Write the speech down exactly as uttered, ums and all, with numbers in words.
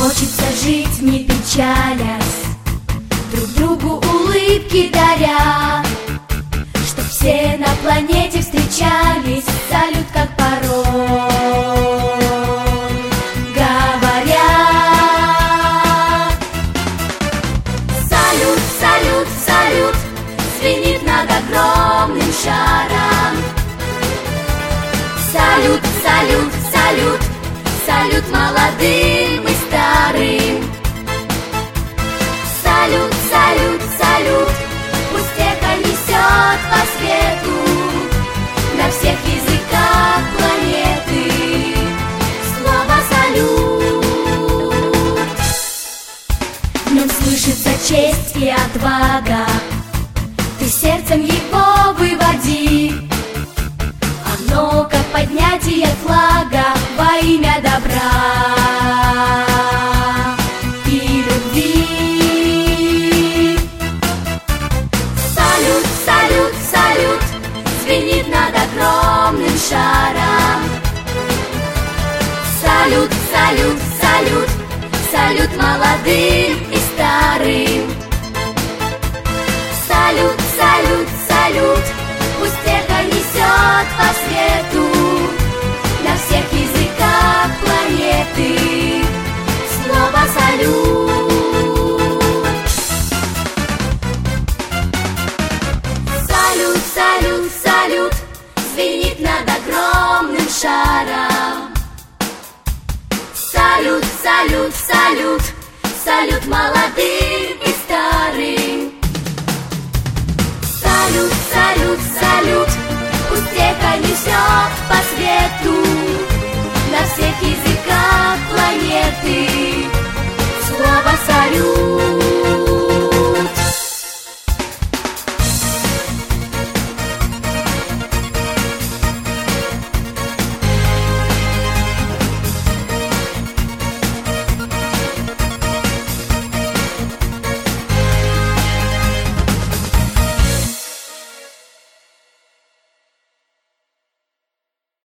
Хочется жить, не печалясь, друг другу улыбки даря, чтоб все на планете встречались, салют как пароль говоря. Салют, салют, салют звенит над огромным шаром. Салют, салют, салют, салют молодым и старым. Салют, салют, салют, пусть эхо несет по свету на всех языках планеты слово салют. В нем слышится честь и отвага, ты сердцем его выводи. Оно как поднятие флага во имя добра и любви. Салют, салют, салют звенит над огромным шаром. Салют, салют, салют, салют молодым и старым. Салют, салют, салют, пусть эхо несет по свету на всех языках планеты слово салют. Салют, салют, салют звенит над огромным шаром. Салют, салют, салют, салют молодым и старым. Салют, салют, салют, пусть эхо несет по свету на всех языках планеты слово салют.